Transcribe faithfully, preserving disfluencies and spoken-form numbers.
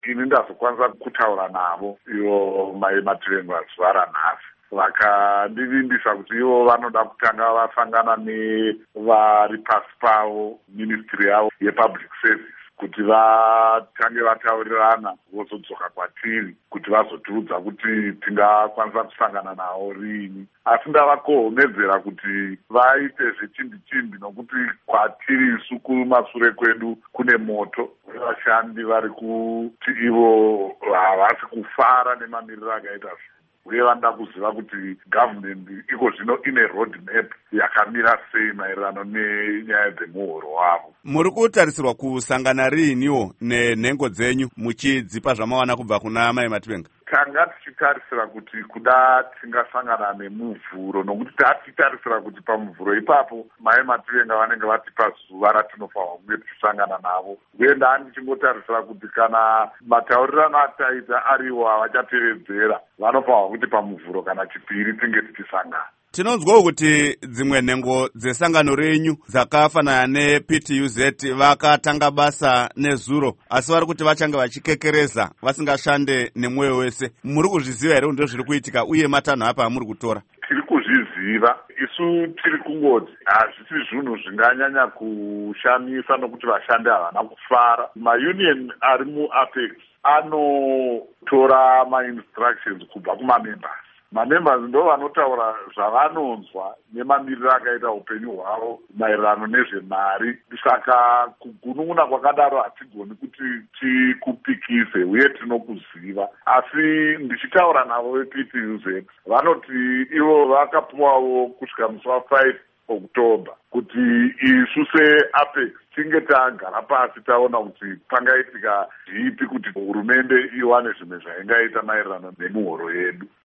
ini ndazokwanisa kutaura navo ivo mai Mativenga zuva ranhasi. Vakandivimbisa kuti ivo vanoda kutanga vasangana nevari pasi pavo ministry yavo yepublic service kuti vatange vataurirana vozodzoka kwatiri kuti vazotiudza kuti tingakwanisa kusangana navo rini. Asi ndavakohomedzera kuti vaite zvechimbi-chimbi nokuti kwatiri isu kumashure kwedu kune moto. Vashandi vari kuti ivo havasi kufara nemamiriro akaita zvinhu. Uye vanoda kuziva kuti government iko zvino ine road map yakamira sei maererano nenyaya dzemuhoro wavo. Muri kutarisirwa kusangana riiniwo nenhengo dzenyu muchidzipa zvamawana kubva kuna mai Mativenga? Tanga tichitarisira kuti kuda tingasangana nemuvhuro, nokuti tatitarisira kuti pamuvhuro ipapo mai Mativenga vanenge vatipa zuva ratinofanwa kunge tichisangana navo. Uye ndani ndichingotarisira kuti kana mataurirano ataita ariwo havachatevedzera, vanofanwa kuti pamuvhuro kana chipiri tinge tichisangana. Tinonzwawo kuti dzimwe nhengo dzesangano renyu dzakafanana neP T U Z vakatanga basa nezuro, asi vari kuti vachange vachikekereza vasingashande nemwoyo wese. Muri kuzviziva here ndo zviri kuitika uye matanho apa amuri kutora? Tiri kuzviziva. Isu tiri kungoti hazvisi zvinhu zvinganyanya kushamisa nokuti vashandi havana kufara. Maunion ari muApex anotora ma-instructions kubva kumamembers. Mamembers ndo vanotaura zvavanonzwa nemamiriro akaita upenyu hwavo maererano nezvemari. Saka kugunun'una kwakadaro hatigoni kuti tikupikise uye tinokuziva. Asi ndichitaura navo veP T U Z vanoti ivo vakapuwawo kusvika musi wa5 October kuti isu seApex tinge tagara pasi taona kuti pangaitika zvipi kuti hurumende iwane zvimwe zvaingaita maererano nemuhoro yedu.